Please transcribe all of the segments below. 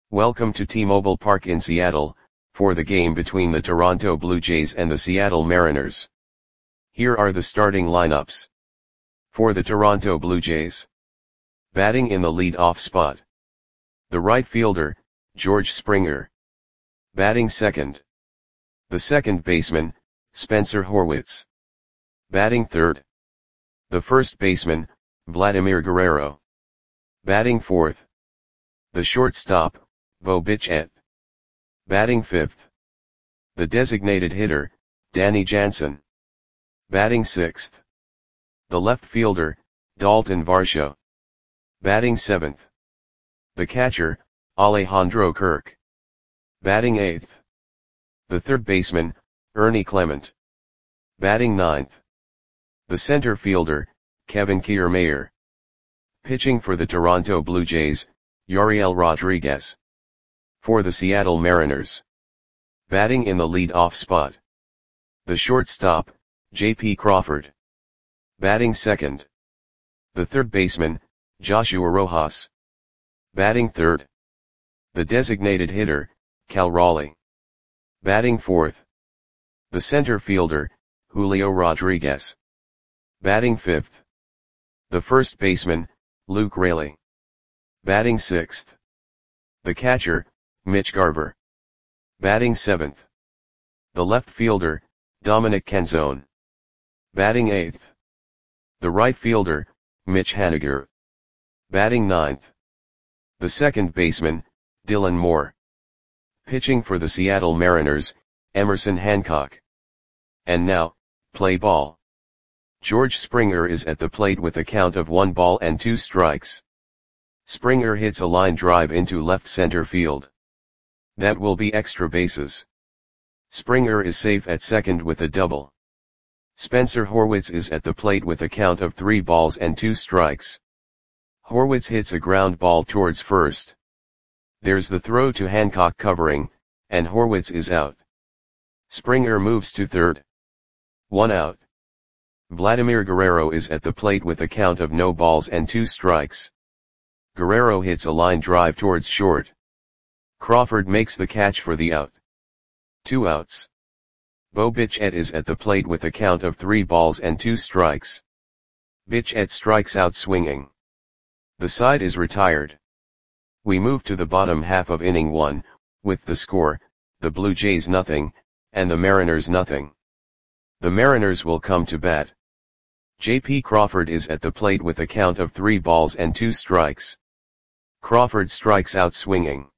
Welcome to T-Mobile Park in Seattle, for the game between the Toronto Blue Jays and the Seattle Mariners. Here are the starting lineups. For the Toronto Blue Jays. Batting in the lead-off spot. The right fielder, George Springer. Batting second. The second baseman, Spencer Horwitz. Batting third. The first baseman, Vladimir Guerrero. Batting fourth. The shortstop, Bo Bichette. Batting fifth. The designated hitter, Danny Jansen. Batting sixth. The left fielder, Dalton Varsho. Batting seventh. The catcher, Alejandro Kirk. Batting eighth. The third baseman, Ernie Clement. Batting ninth. The center fielder, Kevin Kiermaier. Pitching for the Toronto Blue Jays, Yariel Rodriguez. For the Seattle Mariners. Batting in the lead-off spot. The shortstop, J.P. Crawford. Batting second. The third baseman, Joshua Rojas. Batting third. The designated hitter, Cal Raleigh. Batting fourth. The center fielder, Julio Rodriguez. Batting fifth. The first baseman, Luke Raley. Batting sixth. The catcher, Mitch Garver. Batting seventh. The left fielder, Dominic Canzone. Batting eighth. The right fielder, Mitch Haniger. Batting ninth. The second baseman, Dylan Moore. Pitching for the Seattle Mariners, Emerson Hancock. And now, play ball. George Springer is at the plate with a count of 1 ball and 2 strikes. Springer hits a line drive into left center field. That will be extra bases. Springer is safe at second with a double. Spencer Horwitz is at the plate with a count of 3 balls and 2 strikes. Horwitz hits a ground ball towards first. There's the throw to Hancock covering, and Horwitz is out. Springer moves to third. 1 out. Vladimir Guerrero is at the plate with a count of no balls and 2 strikes. Guerrero hits a line drive towards short. Crawford makes the catch for the out. 2 outs. Bo Bichette is at the plate with a count of 3 balls and 2 strikes. Bichette strikes out swinging. The side is retired. We move to the bottom half of inning 1, with the score, the Blue Jays nothing, and the Mariners nothing. The Mariners will come to bat. J.P. Crawford is at the plate with a count of 3 balls and 2 strikes. Crawford strikes out swinging.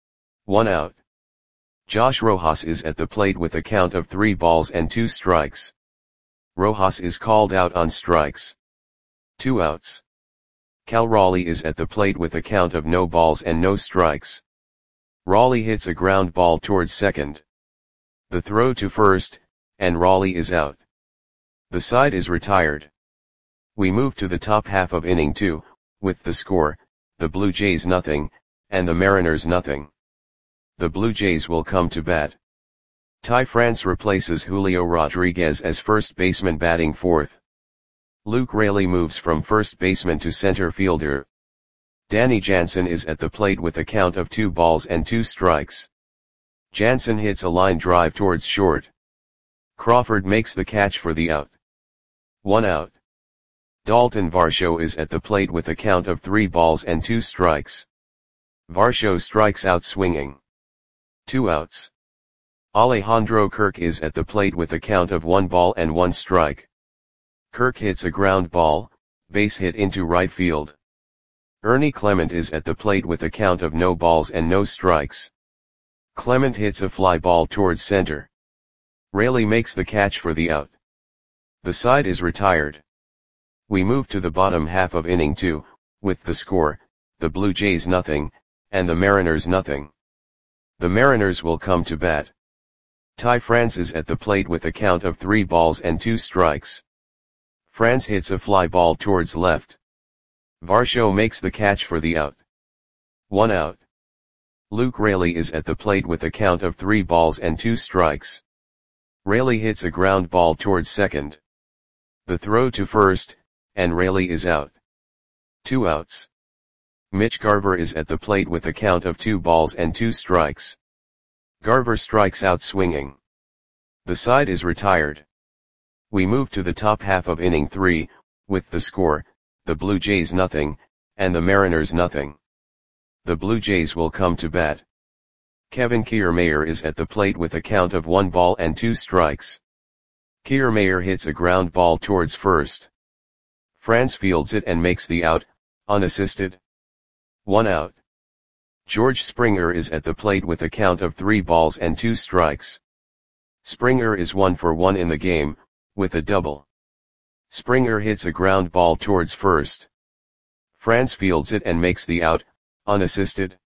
1 out. Josh Rojas is at the plate with a count of 3 balls and 2 strikes. Rojas is called out on strikes. 2 outs. Cal Raleigh is at the plate with a count of no balls and no strikes. Raleigh hits a ground ball towards second. The throw to first, and Raleigh is out. The side is retired. We move to the top half of inning 2, with the score, the Blue Jays nothing, and the Mariners nothing. The Blue Jays will come to bat. Ty France replaces Julio Rodriguez as first baseman batting fourth. Luke Raley moves from first baseman to center fielder. Danny Jansen is at the plate with a count of 2 balls and 2 strikes. Jansen hits a line drive towards short. Crawford makes the catch for the out. 1 out. Dalton Varsho is at the plate with a count of 3 balls and 2 strikes. Varsho strikes out swinging. 2 outs. Alejandro Kirk is at the plate with a count of 1 ball and 1 strike. Kirk hits a ground ball, base hit into right field. Ernie Clement is at the plate with a count of no balls and no strikes. Clement hits a fly ball towards center. Raley makes the catch for the out. The side is retired. We move to the bottom half of inning 2, with the score, the Blue Jays nothing, and the Mariners nothing. The Mariners will come to bat. Ty France is at the plate with a count of 3 balls and 2 strikes. France hits a fly ball towards left. Varsho makes the catch for the out. 1 out. Luke Raley is at the plate with a count of 3 balls and 2 strikes. Raley hits a ground ball towards second. The throw to first, and Raley is out. 2 outs. Mitch Garver is at the plate with a count of 2 balls and 2 strikes. Garver strikes out swinging. The side is retired. We move to the top half of inning 3, with the score, the Blue Jays nothing, and the Mariners nothing. The Blue Jays will come to bat. Kevin Kiermaier is at the plate with a count of 1 ball and 2 strikes. Kiermaier hits a ground ball towards first. Franz fields it and makes the out, unassisted. 1 out. George Springer is at the plate with a count of 3 balls and 2 strikes. Springer is 1 for 1 in the game, with a double. Springer hits a ground ball towards first. Franz fields it and makes the out, unassisted.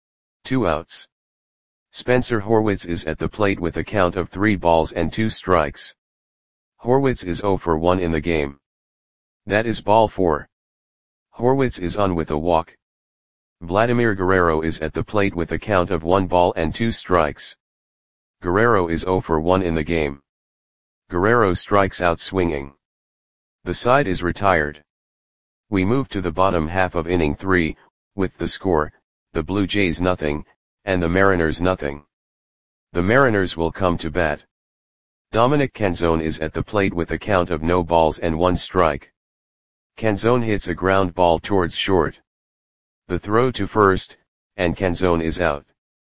2 outs. Spencer Horwitz is at the plate with a count of 3 balls and 2 strikes. Horwitz is 0 for 1 in the game. That is ball 4. Horwitz is on with a walk. Vladimir Guerrero is at the plate with a count of 1 ball and 2 strikes. Guerrero is 0 for 1 in the game. Guerrero strikes out swinging. The side is retired. We move to the bottom half of inning 3, with the score, the Blue Jays nothing, and the Mariners nothing. The Mariners will come to bat. Dominic Canzone is at the plate with a count of no balls and 1 strike. Canzone hits a ground ball towards short. The throw to first, and Canzone is out.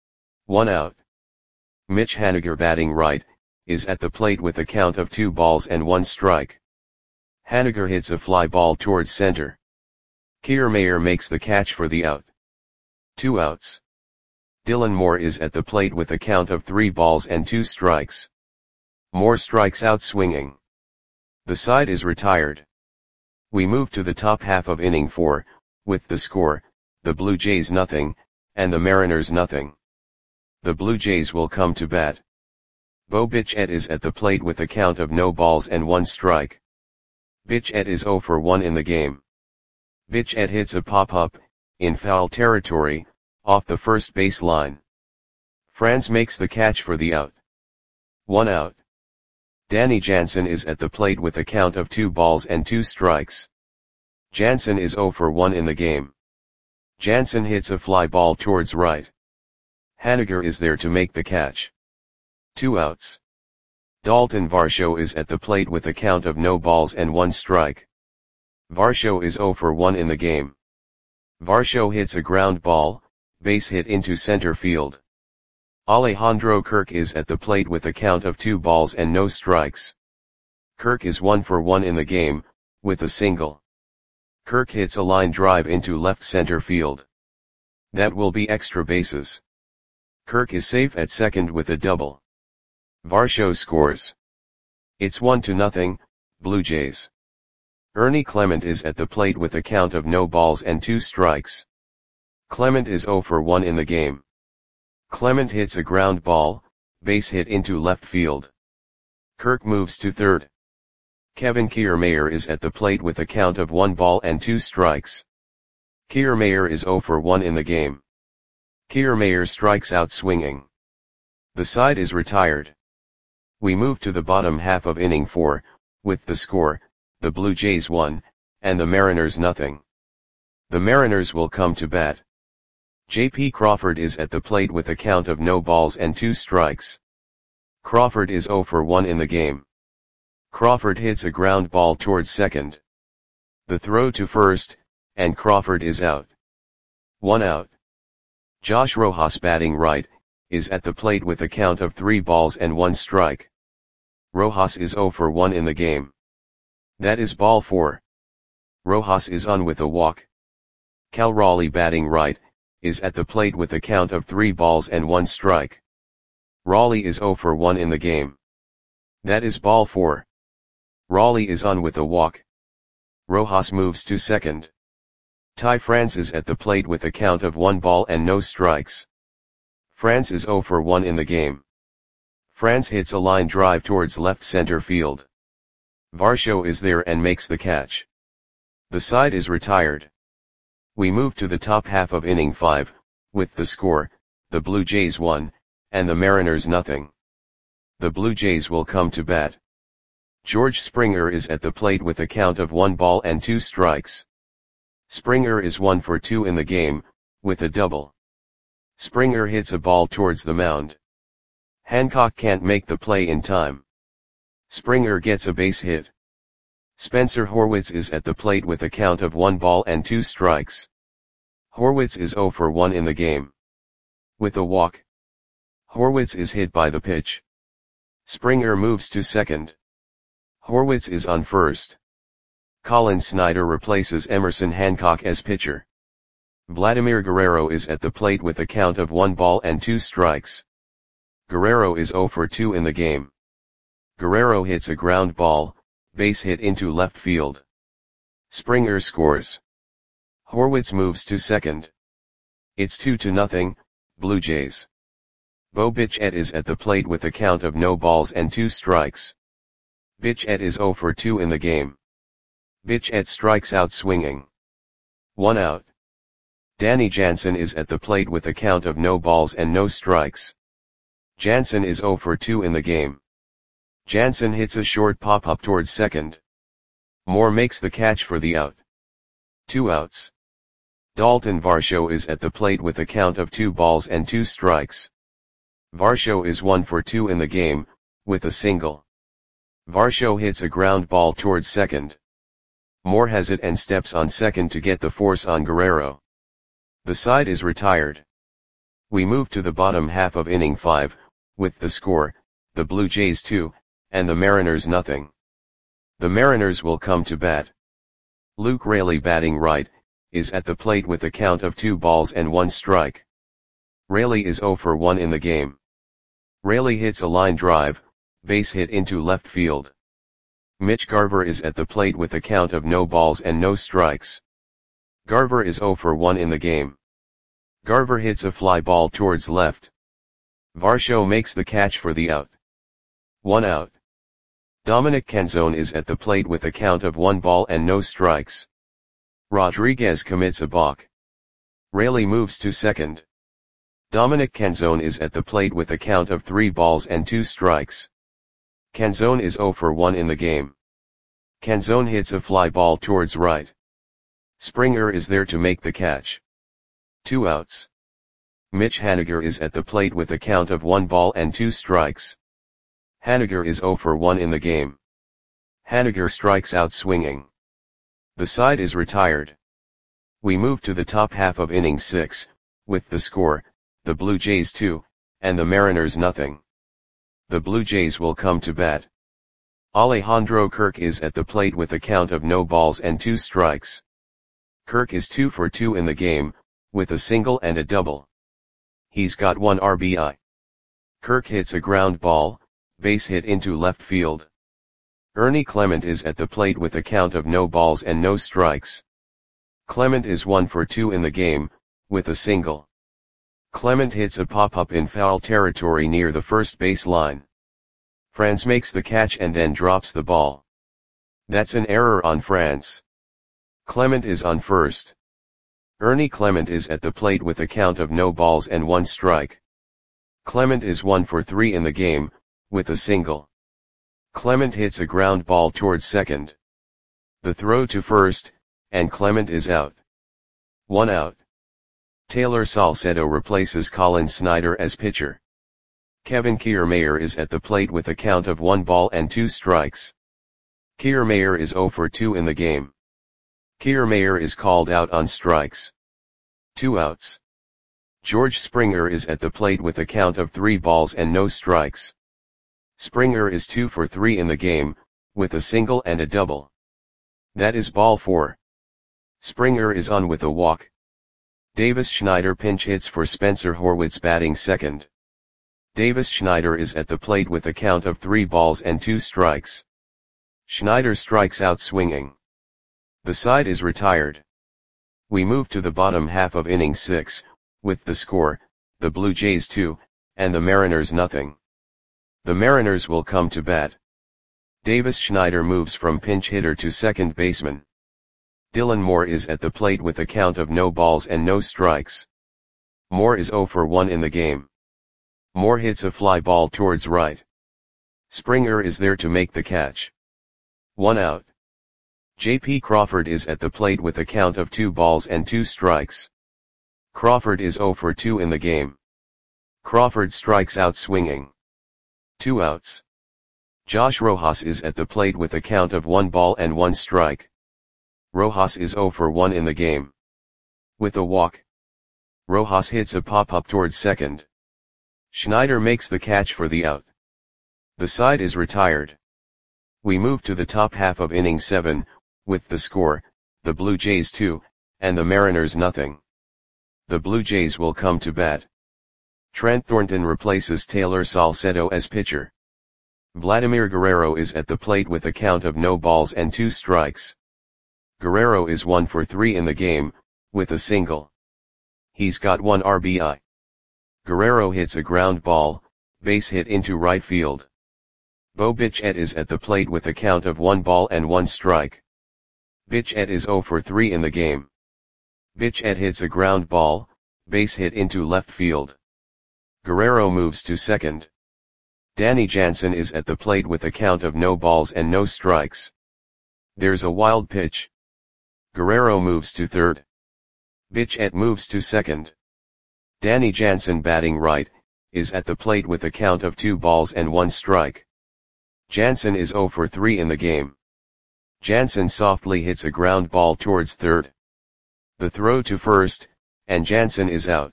1 out. Mitch Haniger, batting right, is at the plate with a count of 2 balls and 1 strike. Haniger hits a fly ball towards center. Kiermaier makes the catch for the out. 2 outs. Dylan Moore is at the plate with a count of 3 balls and 2 strikes. Moore strikes out swinging. The side is retired. We move to the top half of inning 4, with the score, the Blue Jays nothing, and the Mariners nothing. The Blue Jays will come to bat. Bo Bichette is at the plate with a count of no balls and 1 strike. Bichette is 0 for 1 in the game. Bichette hits a pop-up, in foul territory, off the first base line. Franz makes the catch for the out. 1 out. Danny Jansen is at the plate with a count of 2 balls and 2 strikes. Jansen is 0 for 1 in the game. Jansen hits a fly ball towards right. Haniger is there to make the catch. 2 outs. Dalton Varsho is at the plate with a count of no balls and 1 strike. Varsho is 0 for 1 in the game. Varsho hits a ground ball, base hit into center field. Alejandro Kirk is at the plate with a count of 2 balls and no strikes. Kirk is 1 for 1 in the game, with a single. Kirk hits a line drive into left center field. That will be extra bases. Kirk is safe at second with a double. Varsho scores. It's 1-0, Blue Jays. Ernie Clement is at the plate with a count of no balls and 2 strikes. Clement is 0 for 1 in the game. Clement hits a ground ball, base hit into left field. Kirk moves to third. Kevin Kiermaier is at the plate with a count of 1 ball and 2 strikes. Kiermaier is 0 for 1 in the game. Kiermaier strikes out swinging. The side is retired. We move to the bottom half of inning 4, with the score, the Blue Jays 1, and the Mariners nothing. The Mariners will come to bat. J.P. Crawford is at the plate with a count of no balls and 2 strikes. Crawford is 0 for 1 in the game. Crawford hits a ground ball towards second. The throw to first, and Crawford is out. 1 out. Josh Rojas, batting right, is at the plate with a count of 3 balls and 1 strike. Rojas is 0 for 1 in the game. That is ball 4. Rojas is on with a walk. Cal Raleigh, batting right, is at the plate with a count of 3 balls and 1 strike. Raleigh is 0 for 1 in the game. That is ball 4. Raleigh is on with a walk. Rojas moves to second. Ty France is at the plate with a count of 1 ball and no strikes. France is 0 for 1 in the game. France hits a line drive towards left center field. Varsho is there and makes the catch. The side is retired. We move to the top half of inning 5, with the score, the Blue Jays 1, and the Mariners nothing. The Blue Jays will come to bat. George Springer is at the plate with a count of 1 ball and 2 strikes. Springer is 1 for 2 in the game, with a double. Springer hits a ball towards the mound. Hancock can't make the play in time. Springer gets a base hit. Spencer Horwitz is at the plate with a count of 1 ball and 2 strikes. Horwitz is 0 for 1 in the game. With a walk. Horwitz is hit by the pitch. Springer moves to second. Horwitz is on first. Colin Snyder replaces Emerson Hancock as pitcher. Vladimir Guerrero is at the plate with a count of 1 ball and 2 strikes. Guerrero is 0 for 2 in the game. Guerrero hits a ground ball, base hit into left field. Springer scores. Horwitz moves to second. It's 2-0, Blue Jays. Bo Bichette is at the plate with a count of no balls and 2 strikes. Bichette is 0 for 2 in the game. Bichette strikes out swinging. 1 out. Danny Jansen is at the plate with a count of no balls and no strikes. Jansen is 0 for 2 in the game. Jansen hits a short pop-up towards second. Moore makes the catch for the out. 2 outs. Dalton Varsho is at the plate with a count of 2 balls and 2 strikes. Varsho is 1 for 2 in the game, with a single. Varsho hits a ground ball towards second. Moore has it and steps on second to get the force on Guerrero. The side is retired. We move to the bottom half of inning 5, with the score, the Blue Jays 2, and the Mariners nothing. The Mariners will come to bat. Luke Raley, batting right, is at the plate with a count of 2 balls and 1 strike. Raley is 0 for 1 in the game. Raley hits a line drive, base hit into left field. Mitch Garver is at the plate with a count of no balls and no strikes. Garver is 0 for 1 in the game. Garver hits a fly ball towards left. Varsho makes the catch for the out. 1 out. Dominic Canzone is at the plate with a count of 1 ball and no strikes. Rodriguez commits a balk. Raley moves to second. Dominic Canzone is at the plate with a count of 3 balls and 2 strikes. Canzone is 0 for 1 in the game. Canzone hits a fly ball towards right. Springer is there to make the catch. 2 outs. Mitch Haniger is at the plate with a count of 1 ball and 2 strikes. Haniger is 0 for 1 in the game. Haniger strikes out swinging. The side is retired. We move to the top half of inning 6, with the score, the Blue Jays 2, and the Mariners nothing. The Blue Jays will come to bat. Alejandro Kirk is at the plate with a count of no balls and 2 strikes. Kirk is 2 for 2 in the game, with a single and a double. He's got 1 RBI. Kirk hits a ground ball, base hit into left field. Ernie Clement is at the plate with a count of no balls and no strikes. Clement is 1 for 2 in the game, with a single. Clement hits a pop-up in foul territory near the first base line. France makes the catch and then drops the ball. That's an error on France. Clement is on first. Ernie Clement is at the plate with a count of no balls and 1 strike. Clement is 1 for 3 in the game, with a single. Clement hits a ground ball towards second. The throw to first, and Clement is out. 1 out. Taylor Salcedo replaces Colin Snyder as pitcher. Kevin Kiermaier is at the plate with a count of 1 ball and 2 strikes. Kiermaier is 0 for 2 in the game. Kiermaier is called out on strikes. 2 outs. George Springer is at the plate with a count of 3 balls and no strikes. Springer is 2 for 3 in the game, with a single and a double. That is ball 4. Springer is on with a walk. Davis Schneider pinch hits for Spencer Horwitz, batting second. Davis Schneider is at the plate with a count of 3 balls and 2 strikes. Schneider strikes out swinging. The side is retired. We move to the bottom half of inning 6, with the score, the Blue Jays 2, and the Mariners nothing. The Mariners will come to bat. Davis Schneider moves from pinch hitter to second baseman. Dylan Moore is at the plate with a count of no balls and no strikes. Moore is 0 for 1 in the game. Moore hits a fly ball towards right. Springer is there to make the catch. 1 out. J.P. Crawford is at the plate with a count of 2 balls and 2 strikes. Crawford is 0 for 2 in the game. Crawford strikes out swinging. 2 outs. Josh Rojas is at the plate with a count of 1 ball and 1 strike. Rojas is 0 for 1 in the game. With a walk. Rojas hits a pop-up towards second. Schneider makes the catch for the out. The side is retired. We move to the top half of inning 7, with the score, the Blue Jays 2, and the Mariners nothing. The Blue Jays will come to bat. Trent Thornton replaces Taylor Salcedo as pitcher. Vladimir Guerrero is at the plate with a count of no balls and 2 strikes. Guerrero is 1 for 3 in the game, with a single. He's got 1 RBI. Guerrero hits a ground ball, base hit into right field. Bo Bichette is at the plate with a count of 1 ball and 1 strike. Bichette is 0 for 3 in the game. Bichette hits a ground ball, base hit into left field. Guerrero moves to second. Danny Jansen is at the plate with a count of no balls and no strikes. There's a wild pitch. Guerrero moves to third. Bichette moves to second. Danny Jansen, batting right, is at the plate with a count of 2 balls and 1 strike. Jansen is 0 for 3 in the game. Jansen softly hits a ground ball towards third. The throw to first, and Jansen is out.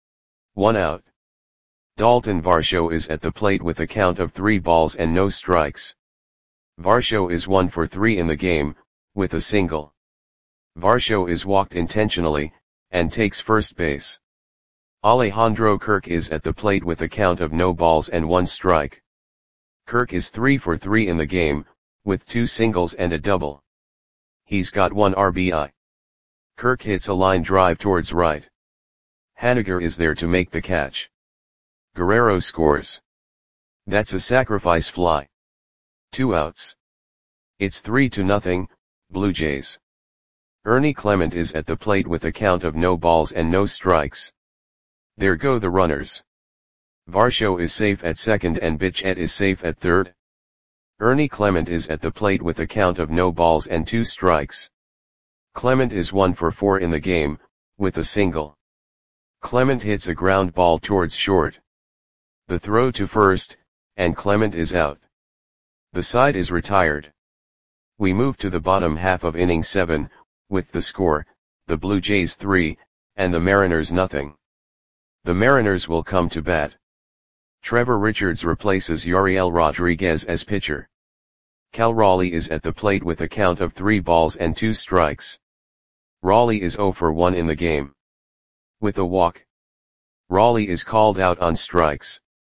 1 out. Dalton Varsho is at the plate with a count of 3 balls and no strikes. Varsho is 1 for 3 in the game, with a single. Varsho is walked intentionally, and takes first base. Alejandro Kirk is at the plate with a count of no balls and 1 strike. Kirk is 3 for 3 in the game, with 2 singles and a double. He's got 1 RBI. Kirk hits a line drive towards right. Haniger is there to make the catch. Guerrero scores. That's a sacrifice fly. 2 outs. It's 3-0, Blue Jays. Ernie Clement is at the plate with a count of no balls and no strikes. There go the runners. Varsho is safe at second and Bichette is safe at third. Ernie Clement is at the plate with a count of no balls and 2 strikes. Clement is 1 for 4 in the game, with a single. Clement hits a ground ball towards short. The throw to first, and Clement is out. The side is retired. We move to the bottom half of inning 7, with the score, the Blue Jays 3, and the Mariners nothing. The Mariners will come to bat. Trevor Richards replaces Yariel Rodriguez as pitcher. Cal Raleigh is at the plate with a count of 3 balls and 2 strikes. Raleigh is 0 for 1 in the game. With a walk. Raleigh is called out on strikes.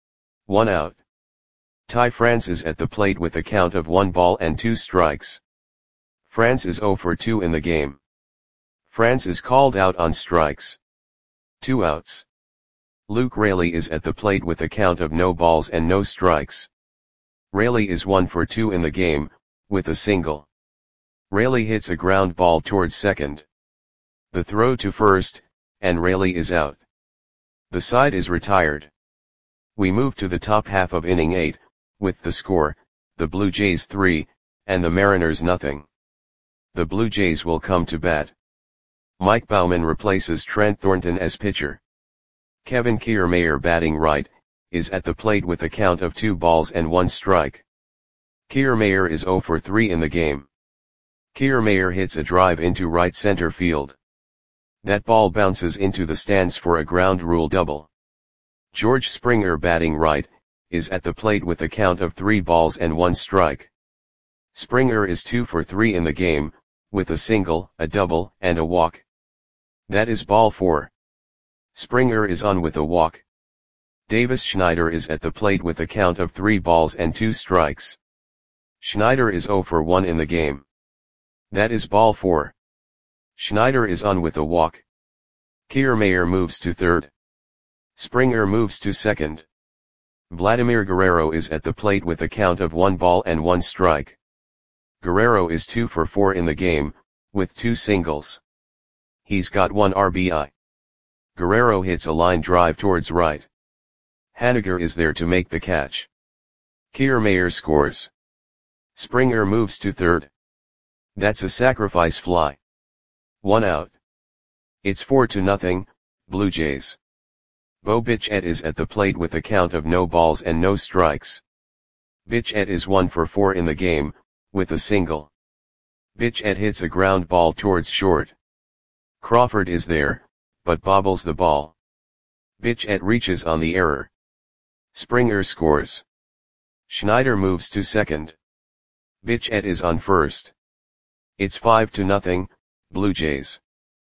1 out. Ty France is at the plate with a count of 1 ball and 2 strikes. France is 0 for 2 in the game. France is called out on strikes. 2 outs. Luke Raley is at the plate with a count of no balls and no strikes. Raley is 1 for 2 in the game, with a single. Raley hits a ground ball towards second. The throw to first, and Raley is out. The side is retired. We move to the top half of inning 8, with the score, the Blue Jays 3, and the Mariners nothing. The Blue Jays will come to bat. Mike Baumann replaces Trent Thornton as pitcher. Kevin Kiermaier, batting right, is at the plate with a count of 2 balls and 1 strike. Kiermaier is 0 for 3 in the game. Kiermaier hits a drive into right center field. That ball bounces into the stands for a ground rule double. George Springer, batting right, is at the plate with a count of 3 balls and 1 strike. Springer is 2 for 3 in the game, with a single, a double, and a walk. That is ball 4. Springer is on with a walk. Davis Schneider is at the plate with a count of 3 balls and 2 strikes. Schneider is 0 for 1 in the game. That is ball 4. Schneider is on with a walk. Kiermaier moves to third. Springer moves to second. Vladimir Guerrero is at the plate with a count of 1 ball and 1 strike. Guerrero is 2 for 4 in the game, with 2 singles. He's got 1 RBI. Guerrero hits a line drive towards right. Haniger is there to make the catch. Kiermaier scores. Springer moves to third. That's a sacrifice fly. 1 out. It's 4-0, Blue Jays. Bo Bichette is at the plate with a count of no balls and no strikes. Bichette is 1 for 4 in the game, with a single. Bichette hits a ground ball towards short. Crawford is there, but bobbles the ball. Bichette reaches on the error. Springer scores. Schneider moves to second. Bichette is on first. It's 5-0, Blue Jays.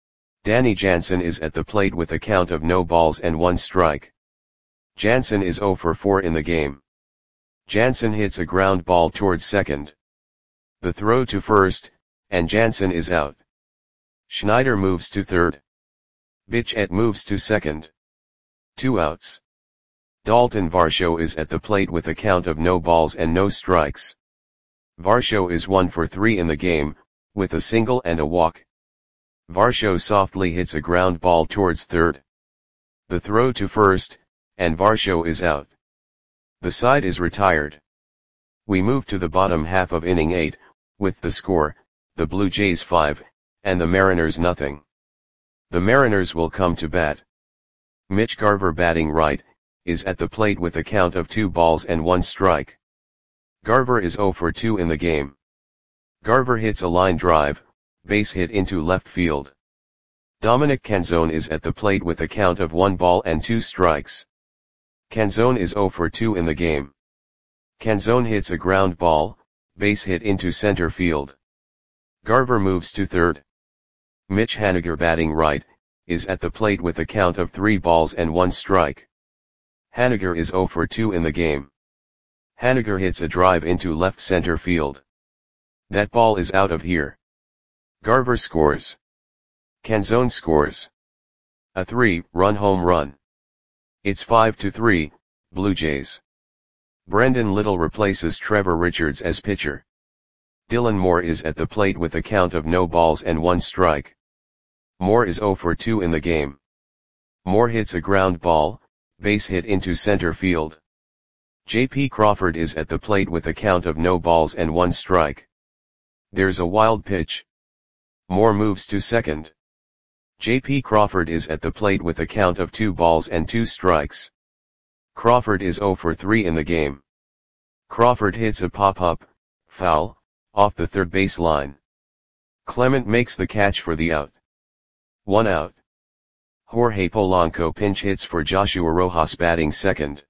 Danny Jansen is at the plate with a count of no balls and 1 strike. Jansen is 0 for 4 in the game. Jansen hits a ground ball towards second. The throw to first, and Jansen is out. Schneider moves to third. Bichette moves to second. 2 outs. Dalton Varsho is at the plate with a count of no balls and no strikes. Varsho is 1 for 3 in the game, with a single and a walk. Varsho softly hits a ground ball towards third. The throw to first, and Varsho is out. The side is retired. We move to the bottom half of inning 8, with the score, the Blue Jays 5, and the Mariners nothing. The Mariners will come to bat. Mitch Garver, batting right, is at the plate with a count of 2 balls and 1 strike. Garver is 0 for 2 in the game. Garver hits a line drive, base hit into left field. Dominic Canzone is at the plate with a count of 1 ball and 2 strikes. Canzone is 0 for 2 in the game. Canzone hits a ground ball, base hit into center field. Garver moves to third. Mitch Haniger, batting right, is at the plate with a count of 3 balls and 1 strike. Haniger is 0 for 2 in the game. Haniger hits a drive into left center field. That ball is out of here. Garver scores. Canzone scores. A 3-run home run. It's 5-3, Blue Jays. Brendan Little replaces Trevor Richards as pitcher. Dylan Moore is at the plate with a count of no balls and 1 strike. Moore is 0 for 2 in the game. Moore hits a ground ball, base hit into center field. J.P. Crawford is at the plate with a count of no balls and 1 strike. There's a wild pitch. Moore moves to second. J.P. Crawford is at the plate with a count of 2 balls and 2 strikes. Crawford is 0 for 3 in the game. Crawford hits a pop-up, foul, off the third base line. Clement makes the catch for the out. 1 out. Jorge Polanco pinch hits for Joshua Rojas, batting second.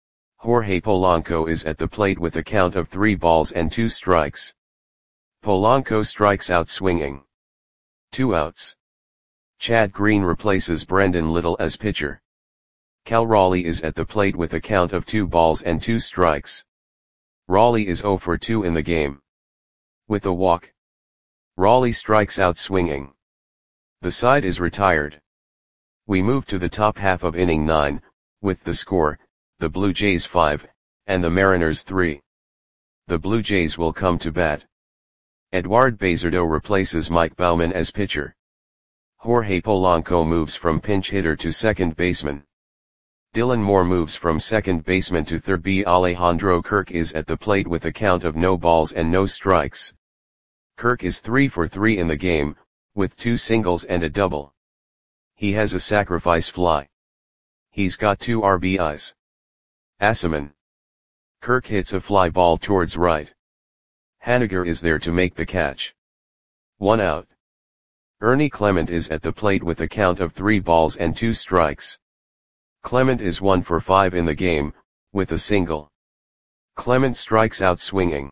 Jorge Polanco is at the plate with a count of 3 balls and 2 strikes. Polanco strikes out swinging. 2 outs. Chad Green replaces Brendan Little as pitcher. Cal Raleigh is at the plate with a count of 2 balls and 2 strikes. Raleigh is 0 for 2 in the game. With a walk. Raleigh strikes out swinging. The side is retired. We move to the top half of inning 9, with the score, the Blue Jays 5, and the Mariners 3. The Blue Jays will come to bat. Eduard Bazardo replaces Mike Baumann as pitcher. Jorge Polanco moves from pinch hitter to second baseman. Dylan Moore moves from second baseman to third. Alejandro Kirk is at the plate with a count of no balls and no strikes. Kirk is 3 for 3 in the game, with 2 singles and a double. He has a sacrifice fly. He's got 2 RBIs. Asaman. Kirk hits a fly ball towards right. Haniger is there to make the catch. 1 out. Ernie Clement is at the plate with a count of 3 balls and 2 strikes. Clement is 1 for 5 in the game, with a single. Clement strikes out swinging.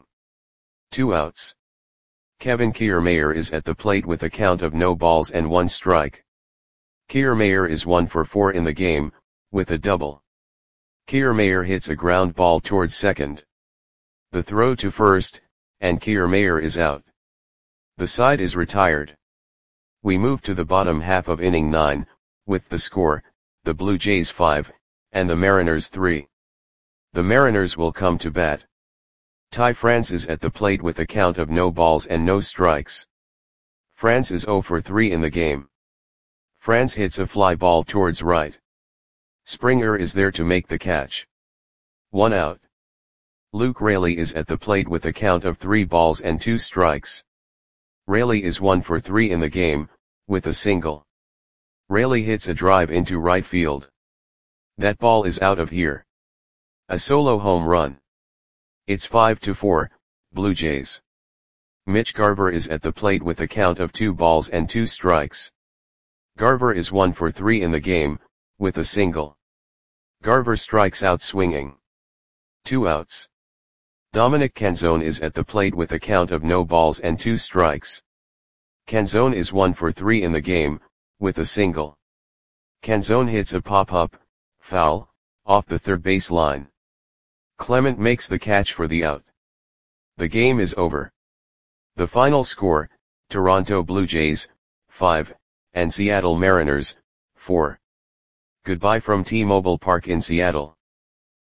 2 outs. Kevin Kiermaier is at the plate with a count of no balls and 1 strike. Kiermaier is 1 for 4 in the game, with a double. Kiermaier hits a ground ball towards second. The throw to first, and Kiermaier is out. The side is retired. We move to the bottom half of inning 9, with the score, the Blue Jays 5, and the Mariners 3. The Mariners will come to bat. Ty France is at the plate with a count of no balls and no strikes. France is 0 for 3 in the game. France hits a fly ball towards right. Springer is there to make the catch. 1 out. Luke Raley is at the plate with a count of 3 balls and 2 strikes. Raley is 1 for 3 in the game, with a single. Raley hits a drive into right field. That ball is out of here. A solo home run. It's 5-4, Blue Jays. Mitch Garver is at the plate with a count of 2 balls and 2 strikes. Garver is 1 for 3 in the game, with a single. Garver strikes out swinging. 2 outs. Dominic Canzone is at the plate with a count of no balls and 2 strikes. Canzone is 1 for 3 in the game, with a single. Canzone hits a pop-up, foul, off the third base line. Clement makes the catch for the out. The game is over. The final score, Toronto Blue Jays, 5, and Seattle Mariners, 4. Goodbye from T-Mobile Park in Seattle.